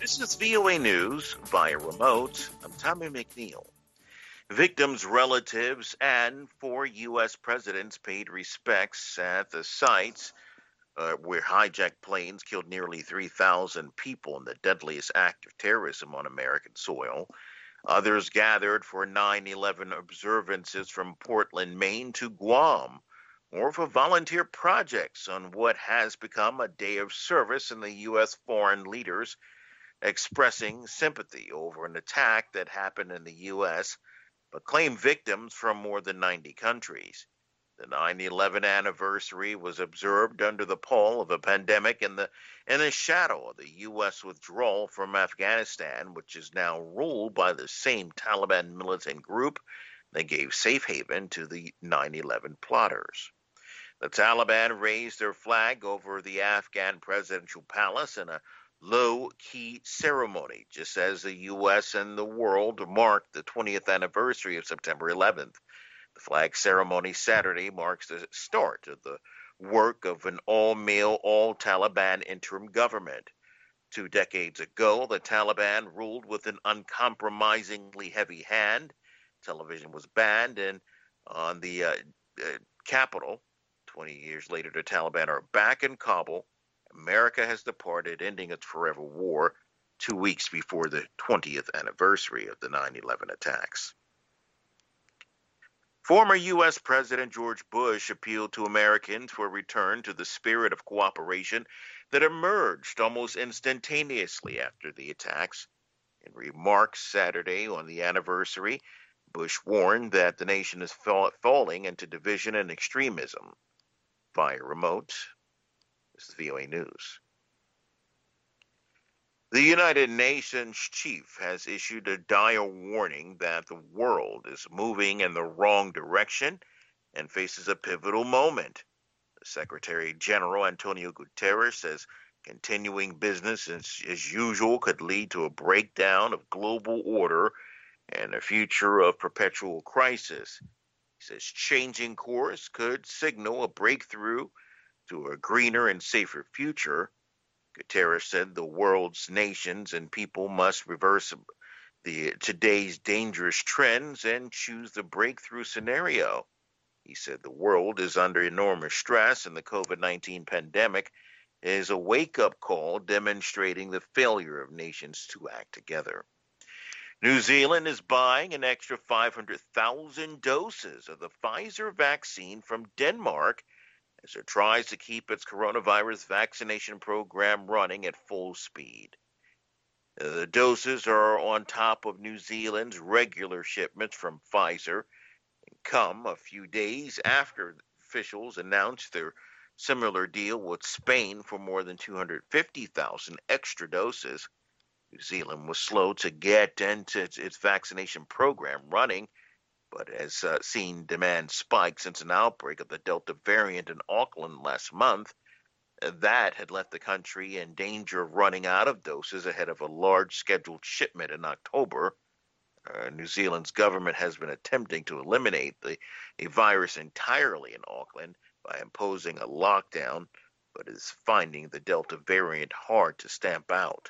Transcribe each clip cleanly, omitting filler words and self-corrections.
This is VOA News via remote. I'm Tommy McNeil. Victims' relatives and 4 U.S. presidents paid respects at the sites where hijacked planes killed nearly 3,000 people in the deadliest act of terrorism on American soil. Others gathered for 9/11 observances from Portland, Maine to Guam, or for volunteer projects on what has become a day of service in the U.S. foreign leaders expressing sympathy over an attack that happened in the U.S. but claimed victims from more than 90 countries. The 9/11 anniversary was observed under the pall of a pandemic in the shadow of the U.S. withdrawal from Afghanistan, which is now ruled by the same Taliban militant group that gave safe haven to the 9/11 plotters. The Taliban raised their flag over the Afghan presidential palace in a low-key ceremony, just as the U.S. and the world marked the 20th anniversary of September 11th. The flag ceremony Saturday marks the start of the work of an all-male, all-Taliban interim government. 2 decades ago, the Taliban ruled with an uncompromisingly heavy hand. Television was banned, and on the capital, 20 years later, the Taliban are back in Kabul. America has departed, ending its forever war 2 weeks before the 20th anniversary of the 9/11 attacks. Former U.S. President George Bush appealed to Americans for a return to the spirit of cooperation that emerged almost instantaneously after the attacks. In remarks Saturday on the anniversary, Bush warned that the nation is falling into division and extremism. Via remote, this is VOA News. The United Nations chief has issued a dire warning that the world is moving in the wrong direction and faces a pivotal moment. The Secretary General Antonio Guterres says continuing business as usual could lead to a breakdown of global order and a future of perpetual crisis. He says changing course could signal a breakthrough to a greener and safer future. Guterres said the world's nations and people must reverse today's dangerous trends and choose the breakthrough scenario. He said the world is under enormous stress, and the COVID-19 pandemic is a wake-up call demonstrating the failure of nations to act together. New Zealand is buying an extra 500,000 doses of the Pfizer vaccine from Denmark as it tries to keep its coronavirus vaccination program running at full speed. The doses are on top of New Zealand's regular shipments from Pfizer and come a few days after officials announced their similar deal with Spain for more than 250,000 extra doses. New Zealand was slow to get into its vaccination program running, but has seen demand spike since an outbreak of the Delta variant in Auckland last month. That had left the country in danger of running out of doses ahead of a large scheduled shipment in October. New Zealand's government has been attempting to eliminate the virus entirely in Auckland by imposing a lockdown, but is finding the Delta variant hard to stamp out.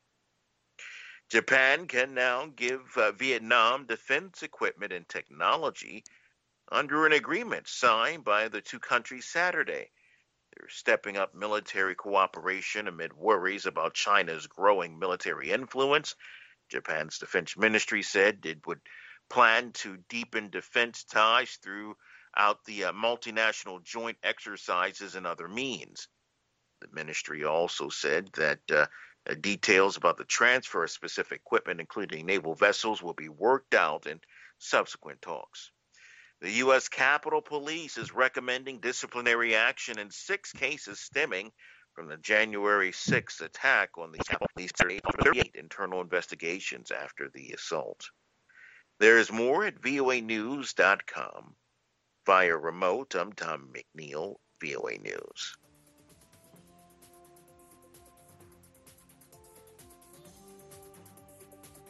Japan can now give Vietnam defense equipment and technology under an agreement signed by the two countries Saturday. They're stepping up military cooperation amid worries about China's growing military influence. Japan's defense ministry said it would plan to deepen defense ties throughout the multinational joint exercises and other means. The ministry also said that details about the transfer of specific equipment, including naval vessels, will be worked out in subsequent talks. The U.S. Capitol Police is recommending disciplinary action in 6 cases stemming from the January 6th attack on the Capitol Police. 38 internal investigations after the assault. There is more at voanews.com. Via remote, I'm Tom McNeil, VOA News.